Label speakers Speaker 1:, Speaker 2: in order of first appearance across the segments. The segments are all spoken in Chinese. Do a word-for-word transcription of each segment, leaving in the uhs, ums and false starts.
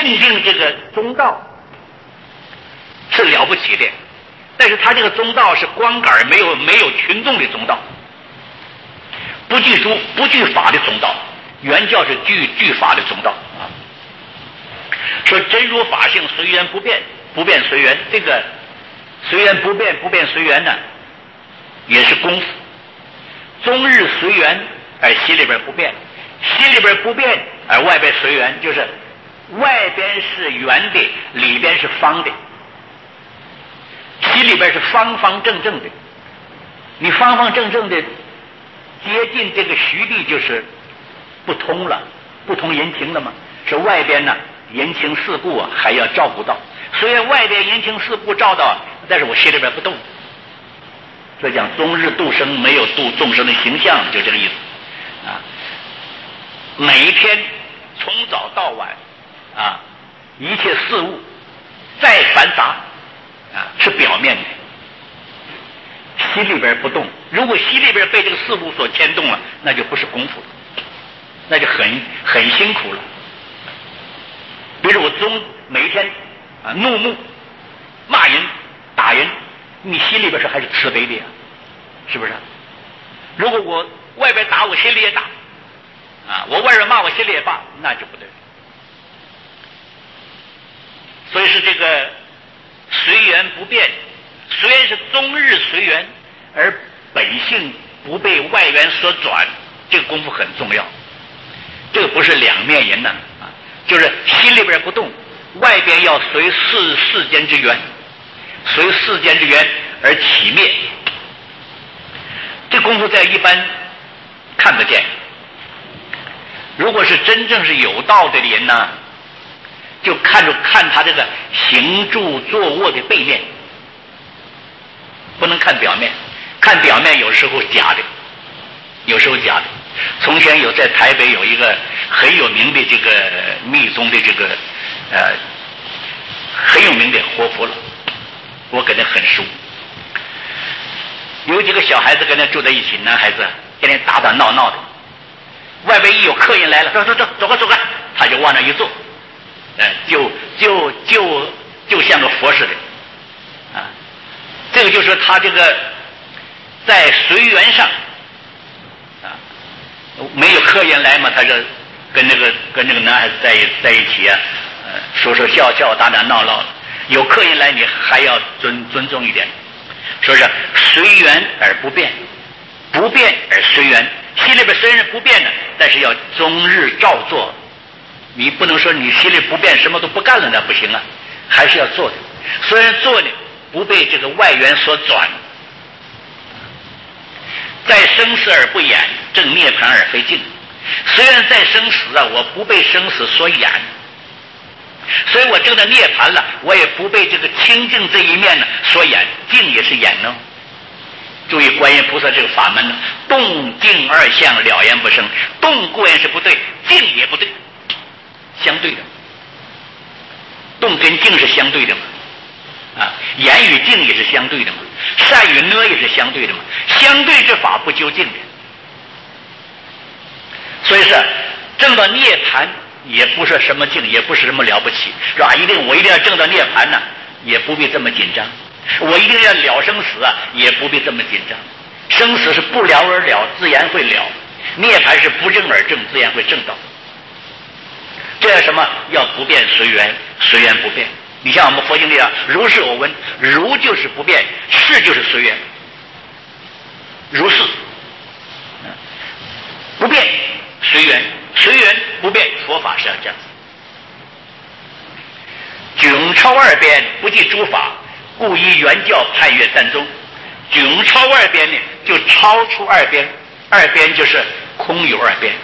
Speaker 1: 定定这个中道是了不起的，但是他这个中道是光杆没有没有群众的中道，不具诸不具法的中道，原教是具具法的中道啊。说真如法性随缘不变，不变随缘，这个随缘不变，不变随缘呢，也是功夫。终日随缘而心里边不变，心里边不变而外边随缘，就是外边是圆的，里边是方的，心里边是方方正正的。你方方正正的接近这个虚地，就是不通了，不通人情了嘛。是外边呢人情世故啊还要照顾到，虽然外边人情世故照到，但是我心里边不动。所以讲终日度生，没有度众生的形象，就这个意思啊。每一天从早到晚啊，一切事物再繁杂啊，是表面的，心里边不动。如果心里边被这个事物所牵动了，那就不是功夫了，那就很很辛苦了。比如我中每一天啊怒目骂人打人，你心里边是还是慈悲的呀？是不是？如果我外边打我心里也打啊，我外边骂我心里也骂，那就不对。所以是这个随缘不变，虽然是终日随缘，而本性不被外缘所转，这个功夫很重要。这个不是两面人呐啊，就是心里边不动，外边要随世世间之缘，随世间之缘而起灭。这功夫在一般看不见。如果是真正是有道的人呢，就看着看他这个行住坐卧的背面，不能看表面。看表面有时候假的，有时候假的。从前有在台北有一个很有名的这个密宗的这个呃很有名的活佛了，我跟他很熟。有几个小孩子跟他住在一起，男孩子天天打打闹闹的，外边一有客人来了，走走走，走个走个，他就往那一坐，呃，就就就就像个佛似的，啊，这个就是他这个在随缘上，啊，没有客人来嘛，他就跟那个跟那个男孩子在在一起啊，呃，说说笑笑，打打闹闹，有客人来你还要尊尊重一点。说是随缘而不变，不变而随缘。心里边虽然不变的，但是要终日照做。你不能说你心里不变，什么都不干了，那不行啊，还是要做的。虽然做呢，不被这个外缘所转。在生死而不掩，正涅槃而非境。虽然在生死啊，我不被生死所掩。所以我证到涅槃了，我也不被这个清净这一面呢所掩，净也是掩呢。注意观音菩萨这个法门呢，动静二相了然不生，动固然是不对，静也不对，相对的。动跟静是相对的嘛，啊，言与静也是相对的嘛，善与恶也是相对的嘛，相对之法不究竟的。所以是证到涅槃。也不是什么境，也不是什么了不起，是吧？一定我一定要证到涅槃呢，也不必这么紧张。我一定要了生死啊，也不必这么紧张。生死是不了而了，自然会了；涅槃是不证而证，自然会证到。这要什么？要不变随缘，随缘不变。你像我们佛经里啊，如是我闻，如就是不变，是就是随缘，如是，不变随缘。随缘不变，佛法是要这样子。迥超二边，不计诸法，故依原教判阅三宗。迥超二边呢，就超出二边，二边就是空有二边。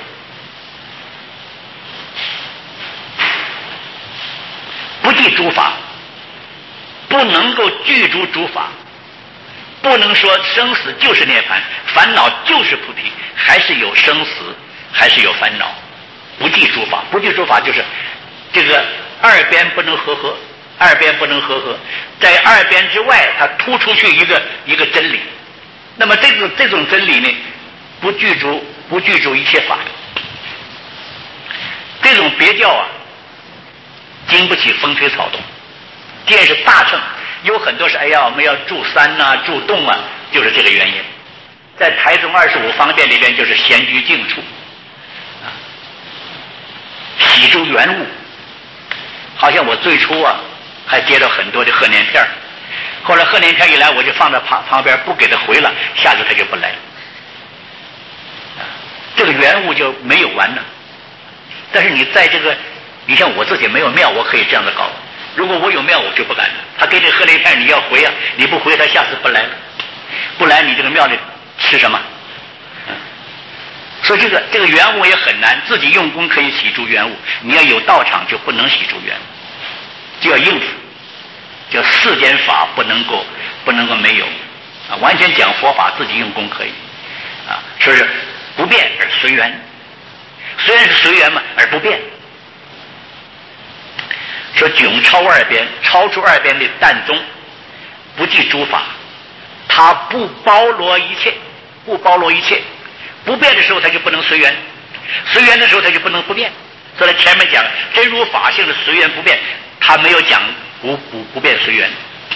Speaker 1: 不计诸法，不能够具足诸法，不能说生死就是涅槃，烦恼就是菩提，还是有生死，还是有烦恼。不计诸法，不计诸法就是这个二边不能合合，二边不能合合，在二边之外，它突出去一个一个真理。那么这种这种真理呢，不具足不具足一切法。这种别教啊， 经不起风吹草动。既然是大乘，有很多是哎呀我们要住山呐、啊、住洞啊，就是这个原因。在台中二十五方便里边就是闲居静处啊，喜诸缘物。好像我最初啊还接到很多的贺年片，后来贺年片一来我就放在旁旁边不给他回了，下次他就不来了，这个缘物就没有完了。但是你在这个，你像我自己没有庙，我可以这样的搞。如果我有庙，我就不敢了。他给你贺年片，你要回啊，你不回，他下次不来了，不来你这个庙里吃什么？嗯，所以这个这个缘物也很难，自己用功可以洗诸缘物，你要有道场就不能洗诸缘物，就要应付，叫世间法不能够不能够没有啊，完全讲佛法，自己用功可以啊，说是不变而随缘，虽然是随缘嘛，而不变。说迥超二边，超出二边的淡宗，不计诸法，它不包罗一切，不包罗一切。不变的时候，它就不能随缘；随缘的时候，它就不能不变。所以前面讲真如法性的随缘不变，他没有讲不不不变随缘，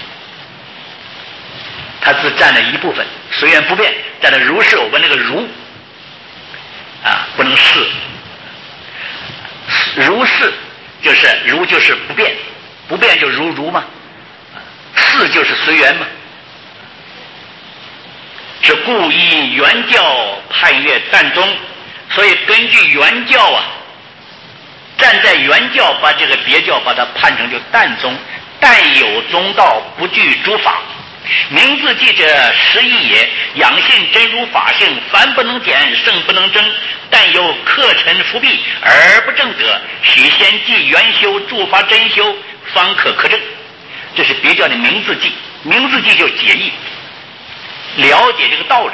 Speaker 1: 他只占了一部分，随缘不变占了如是我们那个如啊，不能是如是。就是如就是不变，不变就如如嘛，是就是随缘嘛。是故依原教判阅淡宗，所以根据原教啊，站在原教把这个别教把它判成就淡宗，但有宗道，不惧诸法。名字记者实义也，养性真如法性，凡不能减，圣不能争，但有克尘伏蔽而不正者，许先记原修，诸法真修，方可克正。这是别教的名字记，名字记就解义，了解这个道理，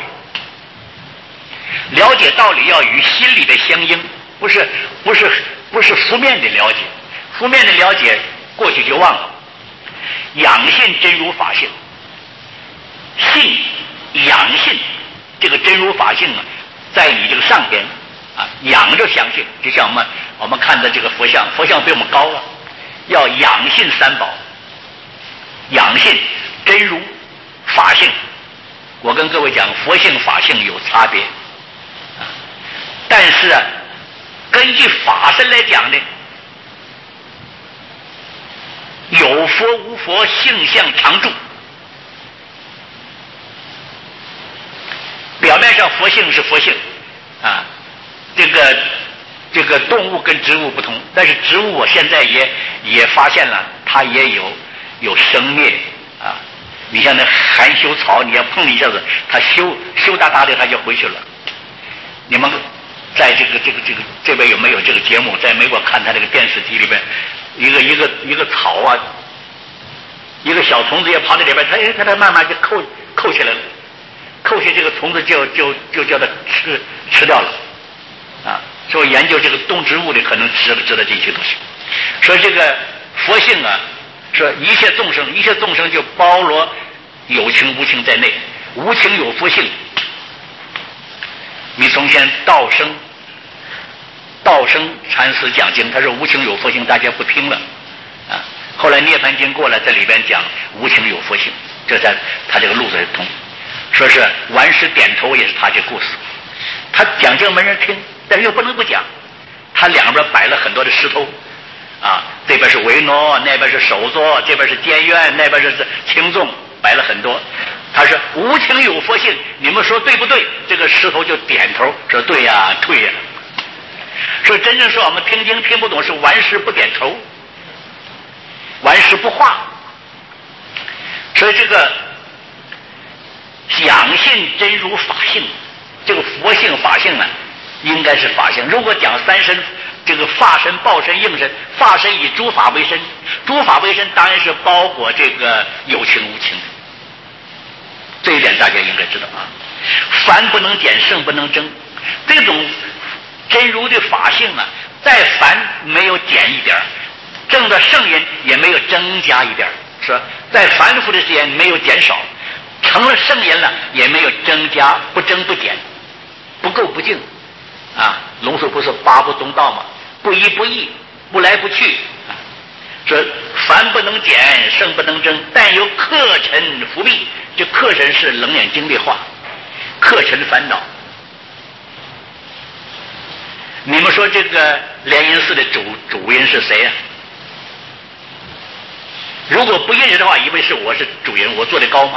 Speaker 1: 了解道理要与心里的相应，不是不是不是负面的了解，负面的了解过去就忘了。养性真如法性，信养信，这个真如法性啊，在你这个上边啊，养着相信，就像我们我们看的这个佛像，佛像比我们高了，要养信三宝，养信真如法性。我跟各位讲，佛性法性有差别啊，但是啊，根据法身来讲呢，有佛无佛，性相常住。表面上佛性是佛性啊，这个这个动物跟植物不同，但是植物我现在也也发现了，它也有有生灭啊。你像那含羞草，你要碰一下子，它羞羞答答的，它就回去了。你们在这个这个这个这边有没有这个节目？在美国看他这个电视机里边，一个一个一个草啊，一个小虫子也跑在里边，它它它慢慢就扣扣起来了。扣下这个虫子就就就叫它吃吃掉了啊！所以研究这个动植物的可能吃吃了这些东西。所以这个佛性啊，说一切众生，一切众生就包罗有情无情在内，无情有佛性。你从前道生道生禅师讲经，他说无情有佛性，大家不听了啊。后来涅槃经过来，在里边讲无情有佛性，这在他这个路子是通。说是顽石点头也是他这故事，他讲经没人听，但是又不能不讲。他两边摆了很多的石头，啊，这边是维诺，那边是首座，这边是监院，那边是轻重，摆了很多。他说无情有佛性，你们说对不对？这个石头就点头说对呀，对呀。说真正说我们听经听不懂，是顽石不点头，顽石不化。所以这个养性真如法性，这个佛性法性啊，应该是法性。如果讲三身，这个法身、报身、应身，法身以诸法为身，诸法为身当然是包裹这个有情无情，这一点大家应该知道啊。凡不能减，圣不能争，这种真如的法性啊，再凡没有减一点，正的圣人也没有增加一点，是吧？在凡夫的时间没有减少。成了圣人了，也没有增加，不增不减，不垢不净啊。龙树不是八不中道嘛，不依不异，不来不去啊。 说凡不能减，圣不能争，但有客尘伏避。这客尘是楞严经的话，客尘烦恼。你们说这个莲因寺的主主人是谁呀、啊？如果不认识的话，以为是我是主人，我做的高吗？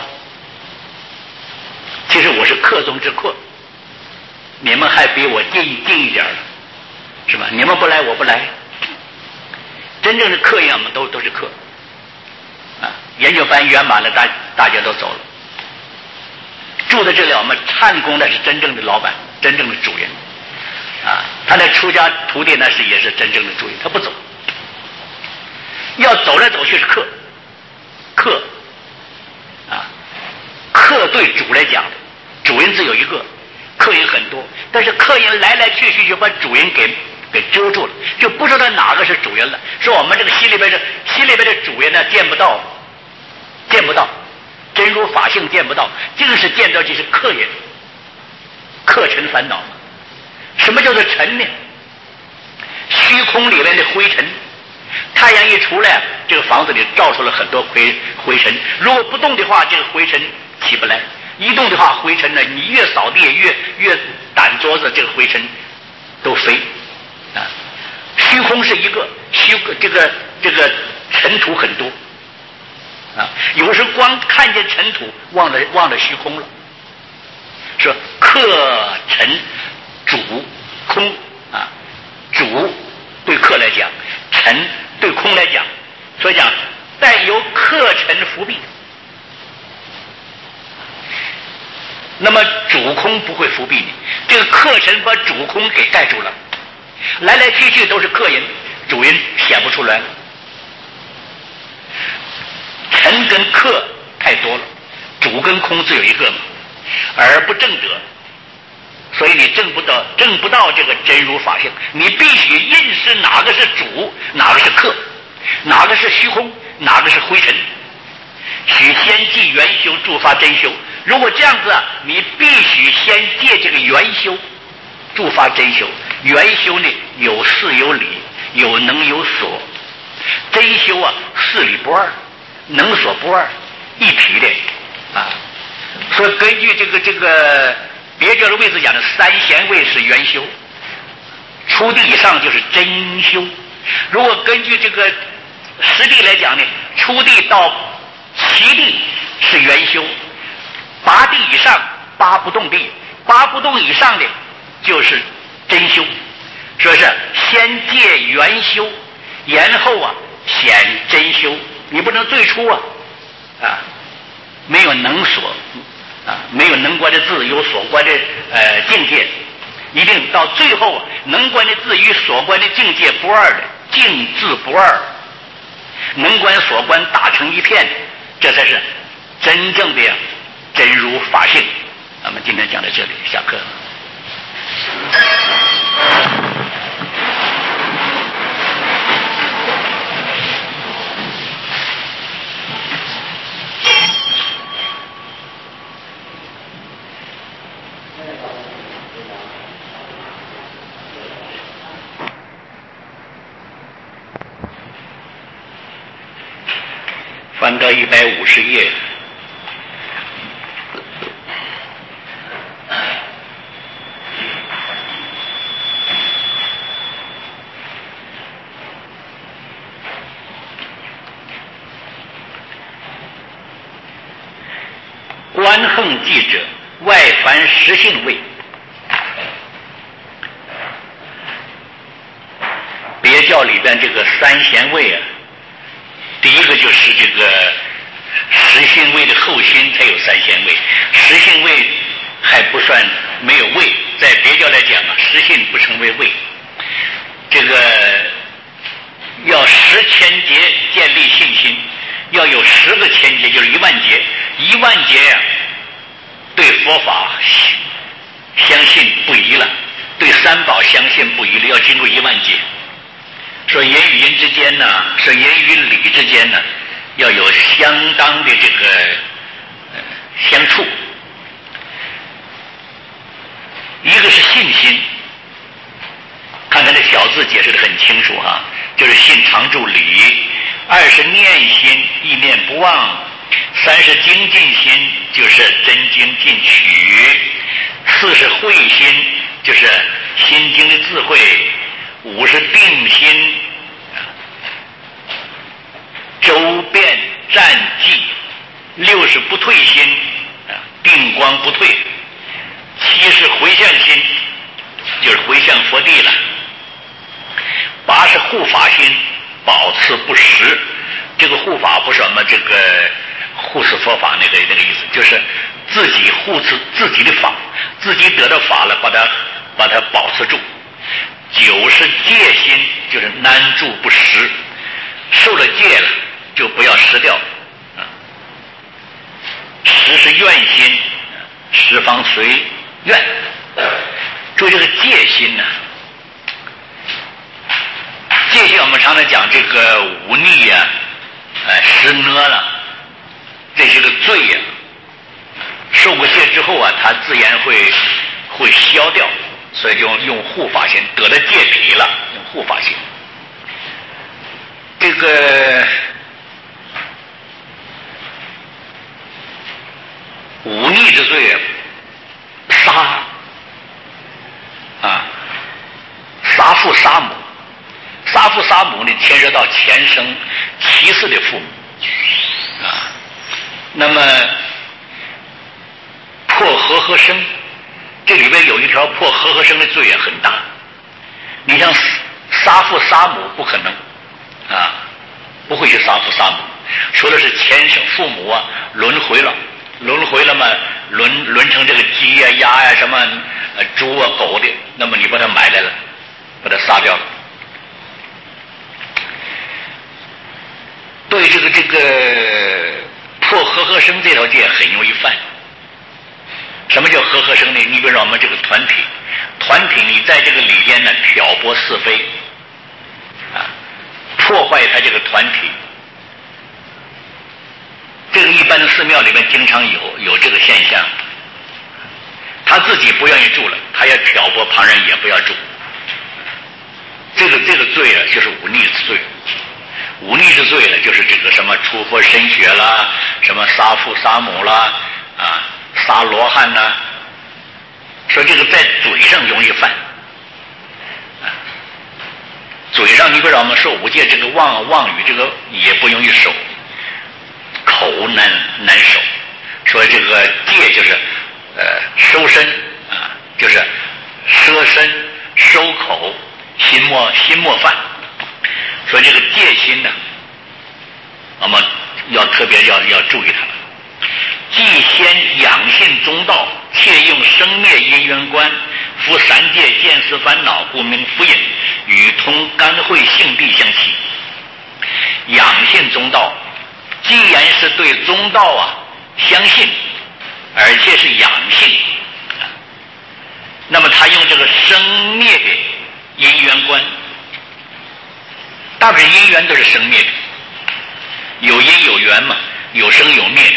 Speaker 1: 其实我是客中之客，你们还比我近近一点了，是吧？你们不来，我不来。真正的客人，我们都都是客啊。研究班圆满了，大大家都走了。住在这里，我们禅公那是真正的老板，真正的主人啊。他那出家徒弟那是也是真正的主人，他不走。要走来走去是客，客啊，客对主来讲，主人只有一个，客人很多，但是客人来来去去就把主人给给遮住了，就不知道哪个是主人了。说我们这个心里边的心里边的主人呢，见不到，见不到，真如法性见不到，净是见到就是客人，客尘烦恼。什么叫做尘呢？虚空里面的灰尘。太阳一出来，这个房子里照出了很多灰灰尘。如果不动的话，这个灰尘起不来；一动的话，灰尘呢，你越扫地越越掸桌子，这个灰尘都飞啊。虚空是一个虚，这个这个尘土很多啊。有时光看见尘土，忘了忘了虚空了。说客尘主空啊，主对客来讲，尘对空来讲，所以讲但由客尘伏避。那么主空不会伏避你，这个客尘把主空给盖住了，来来去去都是客人，主人显不出来了。尘跟客太多了，主跟空只有一个嘛，而不正得。所以你证不到证不到这个真如法性，你必须认识哪个是主，哪个是客，哪个是虚空，哪个是灰尘。许先记元修，助发真修。如果这样子啊，你必须先借这个元修，助发真修。元修呢，有事有理，有能有所。真修啊，事理不二，能所不二，一体的啊。所以根据这个这个。别教的位置讲的三贤位是元修，初地以上就是真修。如果根据这个实地来讲呢，初地到七地是元修，八地以上八不动地，八不动以上的就是真修。说是先借元修，然后啊显真修。你不能最初啊啊没有能所。啊，没有能观的字，有所观的呃境界，一定到最后啊，能观的字与所观的境界不二的，境字不二，能观所观打成一片，这才是真正的真如法性。咱们今天讲到这里，下课。翻到一百五十页，观横记者，外凡实性位。别教里边这个三贤位啊，第一个就是这个实性位的后心才有三贤位，实性位还不算没有位，在别教来讲啊，实性不成为位。这个要十千劫建立信心，要有十个千劫，就是一万劫，一万劫呀、啊，对佛法相信不疑了，对三宝相信不疑了，要经过一万劫。说言与人之间呢，说言与理之间呢，要有相当的这个、呃、相处。一个是信心，看看这小字解释得很清楚哈、啊，就是信常住理， 意念不忘。三是精进心，就是真经进取。四是慧心，就是心经的智慧。五是定心，周遍战绩。六是不退心，定光不退。七是回向心，就是回向佛地了。八是护法心，保持不实。这个护法不是我们这个护持佛法那个那个意思，就是自己护持自己的法，自己得到法了，把它把它保持住。九是戒心，就是难住不实，受了戒了就不要失掉。十是愿心，十方随愿。注意这个戒心呢、啊，戒心我们常常讲这个忤逆呀、啊，呃，失呢了，这些个罪呀、啊，受过戒之后啊，它自然会会消掉，所以就用护法心，得了戒体了，用护法心。这个忤逆之罪，杀啊，杀父杀母，杀父杀母呢，牵涉到前生七世的父母啊。那么破和合生，这里边有一条破和合生的罪也很大。你像杀父杀母不可能啊，不会去杀父杀母，说的是前生父母啊轮回了。轮回了嘛，轮轮成这个鸡呀、啊、鸭呀、啊、什么呃猪啊、狗的，那么你把它买来了，把它杀掉了。对这个这个破和合生这条戒很容易犯。什么叫和合生呢？你比如说我们这个团体，团体你在这个里边呢挑拨是非，啊，破坏它这个团体。这个一般的寺庙里面经常有有这个现象，他自己不愿意住了，他要挑拨旁人也不要住。这个这个罪啊，就是忤逆之罪。忤逆之罪呢，就是这个什么出佛身血啦，什么杀父杀母啦，啊，杀罗汉呐、啊。说这个在嘴上容易犯，啊，嘴上你比如说我们说五戒，这个妄妄语这个也不容易守。口难难守，说这个戒就是呃收身啊，就是摄身收口，心莫心莫犯。所以这个戒心呢，我们要特别要要注意它。既先养性中道，切用生灭因缘观，夫三界见思烦恼，故名福引，与同甘慧性地相契。养性中道。既然是对中道啊相信，而且是养性，那么他用这个生灭的因缘观，大部分因缘都是生灭的，有因有缘嘛，有生有灭的，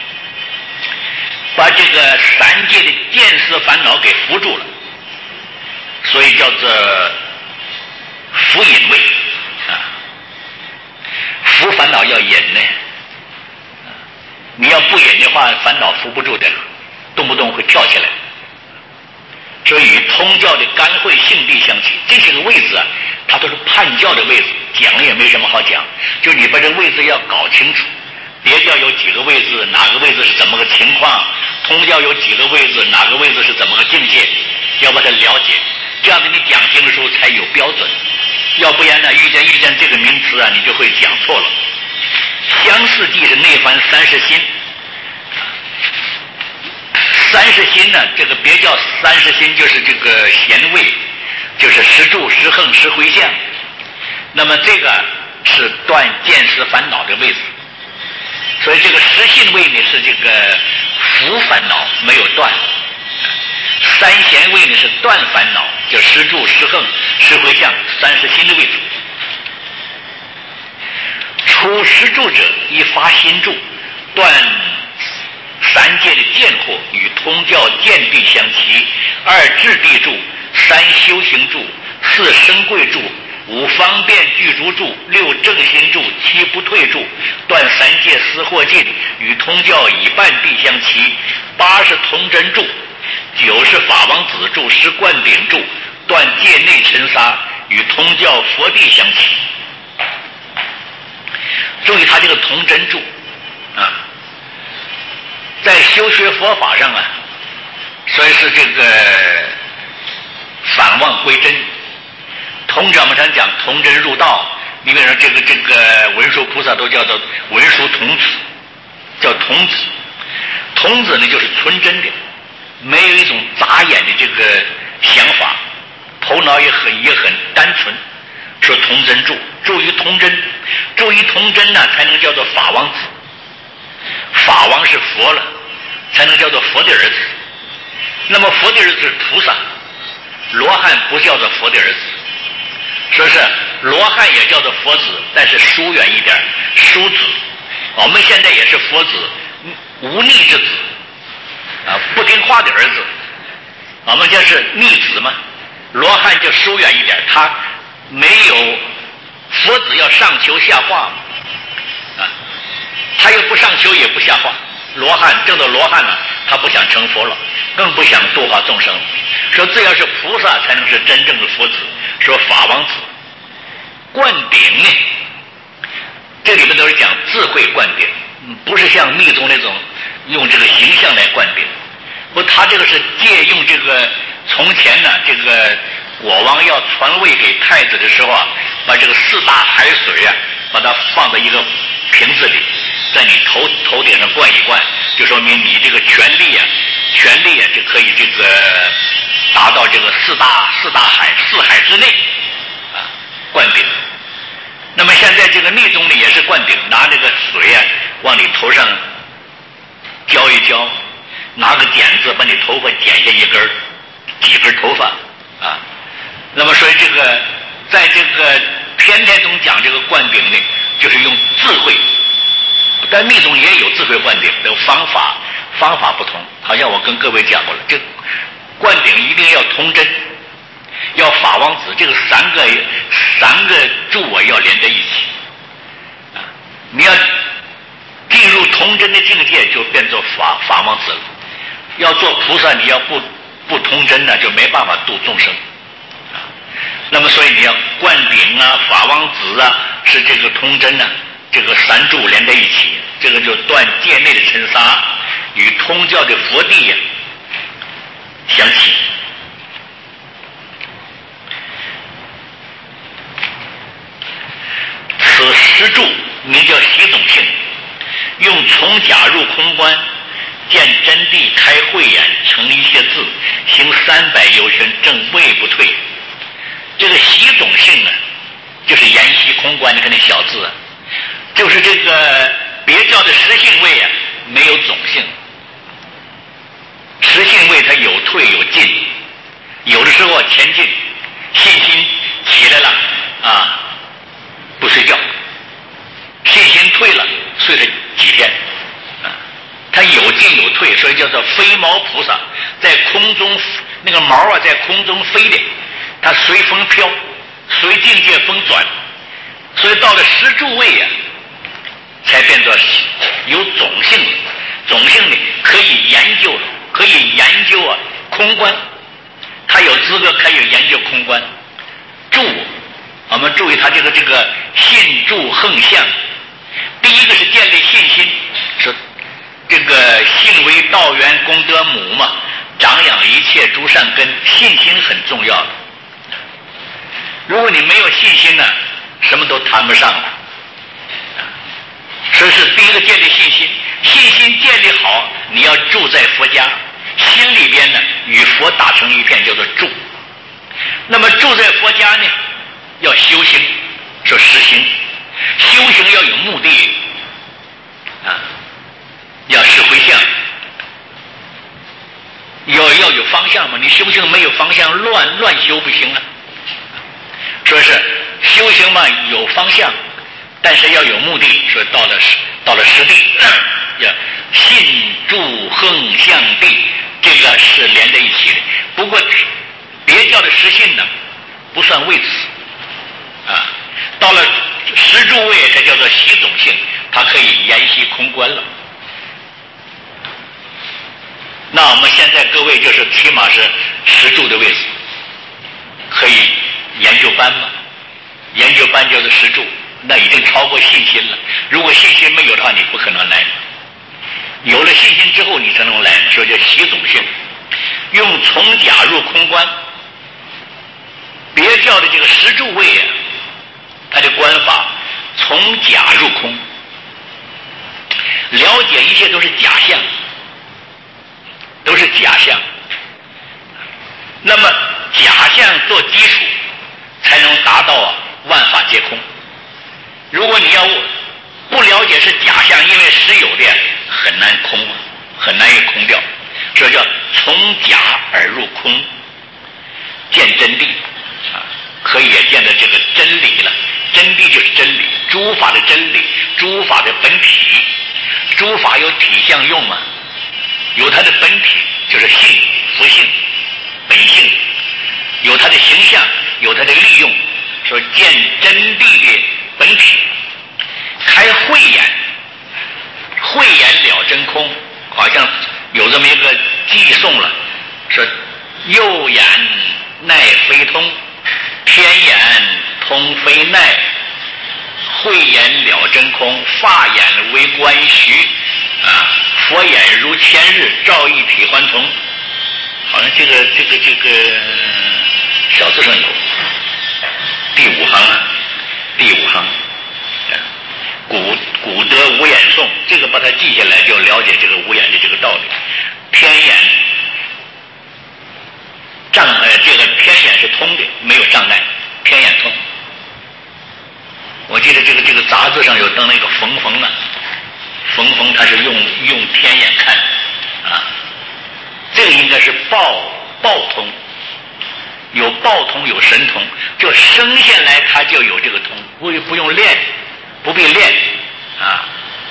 Speaker 1: 把这个三界的见思烦恼给扶住了，所以叫做扶引位啊，扶烦恼要引呢。你要不引的话，烦恼扶不住的，动不动会跳起来。所以与通教的甘慧性地相契，这些个位置啊，它都是判教的位置，讲也没什么好讲，就你把这位置要搞清楚。别教有几个位置，哪个位置是怎么个情况，通教有几个位置，哪个位置是怎么个境界，要把它了解，这样子你讲经的时候才有标准。要不然呢，遇见遇见这个名词啊，你就会讲错了。相似即是内观三十心，三十心呢，这个别叫三十心，就是这个贤位，就是十住、十横、十回向。那么这个是断见思烦恼的位置，所以这个十信位呢是这个伏烦恼没有断，三贤位呢是断烦恼，就十住、十横、十回向、三十心的位置。出十住者，以发心住，断三界的见惑，与通教见地相齐。二智地住，三修行住，四生贵住，五方便具足住，六正心住，七不退住，断三界思惑尽，与通教以半地相齐。八是通真住，九是法王子住，十灌顶住，断界内尘沙，与通教佛地相齐。注意他这个通真住啊，在修学佛法上啊，所以是这个反妄归真。通者我们常讲通真入道，你比如说这个这个文殊菩萨都叫做文殊童子，叫童子。童子呢就是纯真的，没有一种杂眼的这个想法，头脑也很也很单纯，说童真住，注于童真，注于童真呢才能叫做法王子。法王是佛了，才能叫做佛的儿子。那么佛的儿子是菩萨，罗汉不叫做佛的儿子，说是罗汉也叫做佛子，但是疏远一点，疏子。我们现在也是佛子，无逆之子啊，不听话的儿子，我们就是逆子嘛。罗汉就疏远一点，他没有佛子要上求下化啊，他又不上求也不下化。罗汉证到罗汉了，他不想成佛了，更不想度化众生。说只要是菩萨才能是真正的佛子。说法王子灌顶呢，这里面都是讲智慧灌顶，不是像密宗那种用这个形象来灌顶。不，他这个是借用这个从前呢，这个国王要传位给太子的时候啊，把这个四大海水啊，把它放在一个瓶子里，在你头头顶上灌一灌，就说明你这个权力啊，权力啊就可以这个达到这个四大四大海四海之内啊，灌顶。那么现在这个密宗里也是灌顶，拿这个水啊往你头上浇一浇，拿个剪子把你头发剪下一根几根头发啊。那么所以这个在这个天台宗讲这个灌顶呢，就是用智慧，但密宗也有智慧灌顶的方法，方法不同。好像我跟各位讲过了，这灌顶一定要童真，要法王子，这个三个三个柱啊要连在一起啊。你要进入童真的境界，就变作法法王子了。要做菩萨，你要不不童真呢，就没办法度众生啊。那么所以你要灌顶啊，法王子啊，是这个童真呢、啊，这个三柱连在一起，这个就断界内的尘沙，与通教的佛地呀、啊、相齐。此十柱名叫习总性，用从假入空观，见真谛开慧眼，成一些字，行三百由旬，正位不退。这个习总性啊，就是研习空观，你看那小字啊，就是这个别教的实性位啊，没有总性。实性位它有退有进，有的时候前进，信心起来了啊，不睡觉；信心退了，睡了几天啊。它有进有退，所以叫做飞毛菩萨，在空中那个毛啊，在空中飞的，它随风飘，随境界风转，所以到了十住位啊，才变作有种性。种性呢，可以研究了，可以研究啊空观，他有资格可以研究空观。住，我们注意他这个这个信住横向，第一个是建立信心，说这个信为道源功德母嘛，长养一切诸善根，信心很重要的。如果你没有信心呢，什么都谈不上了。所以是第一个建立信心，信心建立好，你要住在佛家，心里边呢与佛打成一片，叫做住。那么住在佛家呢，要修行，说实行，修行要有目的啊，要识回向，要要有方向嘛。你修行没有方向，乱乱修不行啊。说是修行嘛有方向，但是要有目的。说到了到了实地，要信住横向地，这个是连在一起的。不过别教的实信呢，不算位次啊。到了十住位，这叫做习总它可以沿袭空观了。那我们现在各位就是起码是实住的位置，可以研究班嘛？研究班就是实住，那已经超过信心了。如果信心没有的话，你不可能来。有了信心之后，你才能来，所以叫习总训，用从假入空观。别教的这个实住位啊，它的观法从假入空，了解一切都是假象。都是假象，那么假象做基础，才能达到万法皆空。如果你要不了解是假象，因为实有的很难空，很难以空掉，所以叫从假而入空，见真谛啊，可以也见到这个真理了。真谛就是真理，诸法的真理，诸法的本体，诸法有体相用嘛。有它的本体，就是性、福性、本性，有它的形象，有它的利用，说见真谛的本体，开慧眼，慧眼了真空，好像有这么一个寄送了，说右眼奈非通，偏眼通非奈，慧眼了真空，法眼为观虚啊。佛眼如千日，照一体还同。好像这个这个这个小字上有第五行啊，第五行，古古德无眼颂，这个把它记下来，就了解这个无眼的这个道理。偏眼障呃，这个偏眼是通的，没有障碍，偏眼通。我记得这个这个杂志上有登那个冯冯啊。冯冯他是用用天眼看啊，这个应该是报报通，有报通有神通，就生下来他就有这个通，不不用练，不必练啊。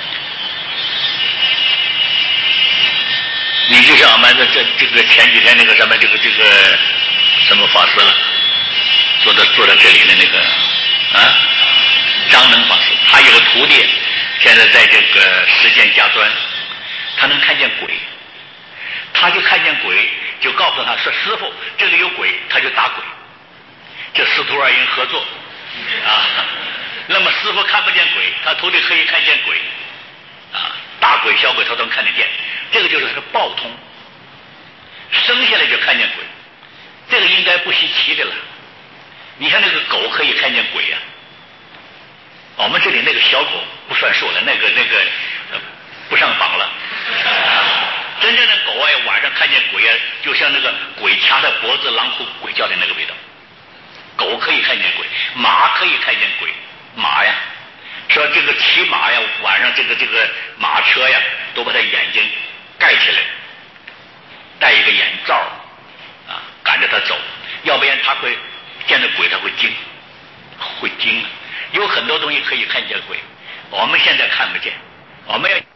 Speaker 1: 你就像我们这这这个前几天那个什么这个这个什么法师了，坐在坐在这里的那个啊，张能法师，他有个徒弟。现在在这个实践家专，他能看见鬼，他就看见鬼，就告诉他说：“师父，这里有鬼。”他就打鬼。这师徒二人合作啊。那么师父看不见鬼，他徒弟可以看见鬼啊，大鬼小鬼他都能看得见。这个就是他的报通，生下来就看见鬼，这个应该不稀奇的了。你看那个狗可以看见鬼呀、啊，我们这里那个小狗不算数了，那个那个、呃、不上榜了。真正的狗啊，晚上看见鬼啊，就像那个鬼掐着脖子，狼哭鬼叫的那个味道。狗可以看见鬼，马可以看见鬼，马呀，说这个骑马呀，晚上这个这个马车呀，都把它眼睛盖起来，戴一个眼罩啊，赶着它走，要不然它会见到鬼，它会惊，会惊。有很多东西可以看见鬼，我们现在看不见，我们要